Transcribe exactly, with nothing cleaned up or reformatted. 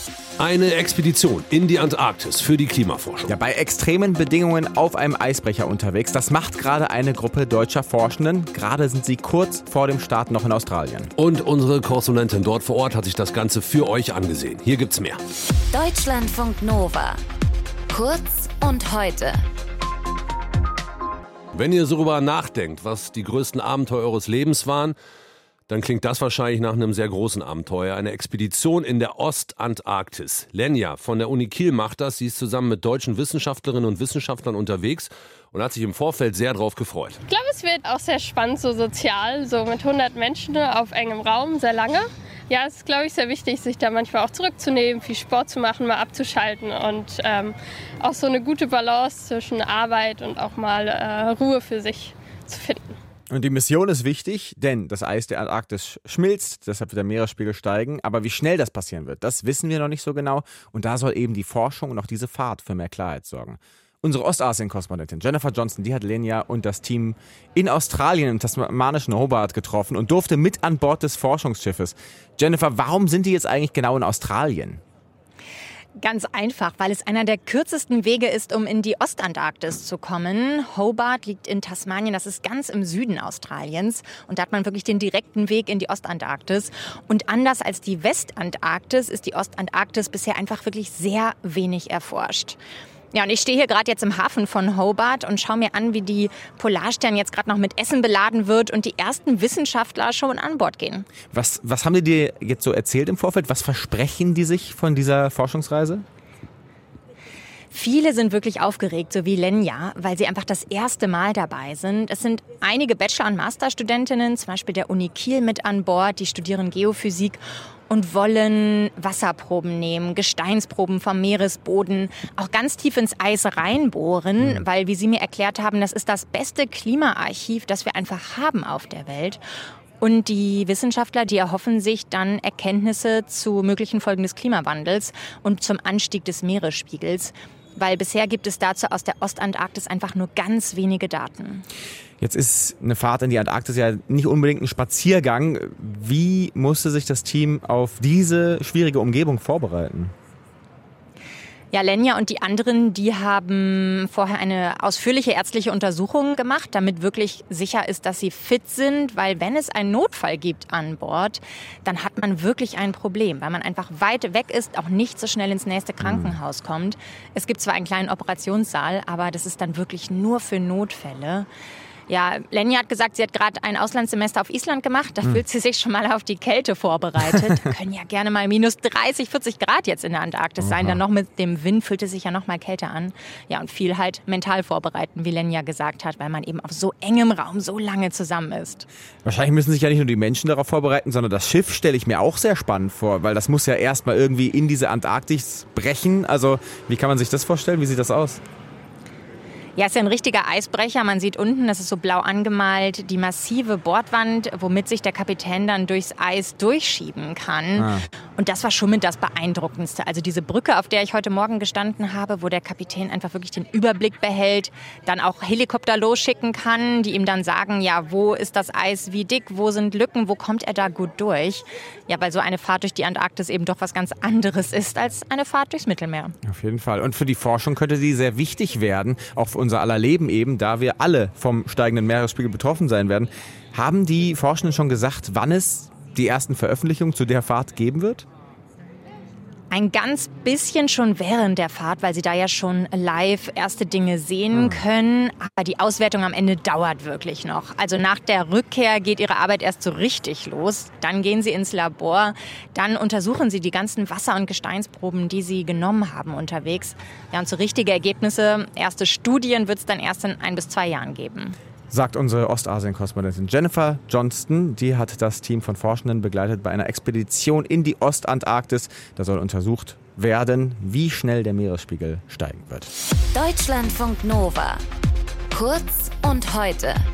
Eine Expedition in die Antarktis für die Klimaforschung. Ja, bei extremen Bedingungen auf einem Eisbrecher unterwegs. Das macht gerade eine Gruppe deutscher Forschenden. Gerade sind sie kurz vor dem Start noch in Australien. Und unsere Korrespondentin dort vor Ort hat sich das Ganze für euch angesehen. Hier gibt's mehr. Deutschlandfunk Nova. Kurz und heute. Wenn ihr so darüber nachdenkt, was die größten Abenteuer eures Lebens waren, dann klingt das wahrscheinlich nach einem sehr großen Abenteuer. Eine Expedition in der Ostantarktis. Lenja von der Uni Kiel macht das. Sie ist zusammen mit deutschen Wissenschaftlerinnen und Wissenschaftlern unterwegs und hat sich im Vorfeld sehr drauf gefreut. Ich glaube, es wird auch sehr spannend, so sozial, so mit hundert Menschen auf engem Raum, sehr lange. Ja, es ist, glaube ich, sehr wichtig, sich da manchmal auch zurückzunehmen, viel Sport zu machen, mal abzuschalten und ähm, auch so eine gute Balance zwischen Arbeit und auch mal äh, Ruhe für sich zu finden. Und die Mission ist wichtig, denn das Eis der Antarktis schmilzt, deshalb wird der Meeresspiegel steigen. Aber wie schnell das passieren wird, das wissen wir noch nicht so genau. Und da soll eben die Forschung und auch diese Fahrt für mehr Klarheit sorgen. Unsere Ostasien-Korrespondentin Jennifer Johnston, die hat Lenja und das Team in Australien im tasmanischen Hobart getroffen und durfte mit an Bord des Forschungsschiffes. Jennifer, warum sind die jetzt eigentlich genau in Australien? Ganz einfach, weil es einer der kürzesten Wege ist, um in die Ostantarktis zu kommen. Hobart liegt in Tasmanien, das ist ganz im Süden Australiens. Und da hat man wirklich den direkten Weg in die Ostantarktis. Und anders als die Westantarktis ist die Ostantarktis bisher einfach wirklich sehr wenig erforscht. Ja, und ich stehe hier gerade jetzt im Hafen von Hobart und schaue mir an, wie die Polarstern jetzt gerade noch mit Essen beladen wird und die ersten Wissenschaftler schon an Bord gehen. Was, was haben die dir jetzt so erzählt im Vorfeld? Was versprechen die sich von dieser Forschungsreise? Viele sind wirklich aufgeregt, so wie Lenja, weil sie einfach das erste Mal dabei sind. Es sind einige Bachelor- und Masterstudentinnen, zum Beispiel der Uni Kiel, mit an Bord. Die studieren Geophysik und wollen Wasserproben nehmen, Gesteinsproben vom Meeresboden, auch ganz tief ins Eis reinbohren, mhm. weil, wie sie mir erklärt haben, das ist das beste Klimaarchiv, das wir einfach haben auf der Welt. Und die Wissenschaftler, die erhoffen sich dann Erkenntnisse zu möglichen Folgen des Klimawandels und zum Anstieg des Meeresspiegels. Weil bisher gibt es dazu aus der Ostantarktis einfach nur ganz wenige Daten. Jetzt ist eine Fahrt in die Antarktis ja nicht unbedingt ein Spaziergang. Wie musste sich das Team auf diese schwierige Umgebung vorbereiten? Ja, Lenja und die anderen, die haben vorher eine ausführliche ärztliche Untersuchung gemacht, damit wirklich sicher ist, dass sie fit sind. Weil wenn es einen Notfall gibt an Bord, dann hat man wirklich ein Problem, weil man einfach weit weg ist, auch nicht so schnell ins nächste Krankenhaus kommt. Es gibt zwar einen kleinen Operationssaal, aber das ist dann wirklich nur für Notfälle. Ja, Lenja hat gesagt, sie hat gerade ein Auslandssemester auf Island gemacht. Da hm. fühlt sie sich schon mal auf die Kälte vorbereitet. Können ja gerne mal minus dreißig, vierzig Grad jetzt in der Antarktis sein. Aha. Dann noch mit dem Wind fühlt es sich ja noch mal kälter an. Ja, und viel halt mental vorbereiten, wie Lenja gesagt hat, weil man eben auf so engem Raum so lange zusammen ist. Wahrscheinlich müssen sich ja nicht nur die Menschen darauf vorbereiten, sondern das Schiff stelle ich mir auch sehr spannend vor, weil das muss ja erst mal irgendwie in diese Antarktis brechen. Also wie kann man sich das vorstellen? Wie sieht das aus? Ja, es ist ja ein richtiger Eisbrecher. Man sieht unten, das ist so blau angemalt, die massive Bordwand, womit sich der Kapitän dann durchs Eis durchschieben kann. Ah. Und das war schon mit das Beeindruckendste. Also diese Brücke, auf der ich heute Morgen gestanden habe, wo der Kapitän einfach wirklich den Überblick behält, dann auch Helikopter losschicken kann, die ihm dann sagen, ja, wo ist das Eis, wie dick, wo sind Lücken, wo kommt er da gut durch? Ja, weil so eine Fahrt durch die Antarktis eben doch was ganz anderes ist als eine Fahrt durchs Mittelmeer. Auf jeden Fall. Und für die Forschung könnte sie sehr wichtig werden, auch für unser aller Leben eben, da wir alle vom steigenden Meeresspiegel betroffen sein werden. Haben die Forschenden schon gesagt, wann es die ersten Veröffentlichungen zu der Fahrt geben wird? Ein ganz bisschen schon während der Fahrt, weil sie da ja schon live erste Dinge sehen können. Aber die Auswertung am Ende dauert wirklich noch. Also nach der Rückkehr geht ihre Arbeit erst so richtig los. Dann gehen sie ins Labor. Dann untersuchen sie die ganzen Wasser- und Gesteinsproben, die sie genommen haben unterwegs. Ja, und so richtige Ergebnisse, erste Studien wird es dann erst in ein bis zwei Jahren geben. Sagt unsere Ostasien-Korrespondentin Jennifer Johnston. Die hat das Team von Forschenden begleitet bei einer Expedition in die Ostantarktis. Da soll untersucht werden, wie schnell der Meeresspiegel steigen wird. Deutschlandfunk Nova. Kurz und heute.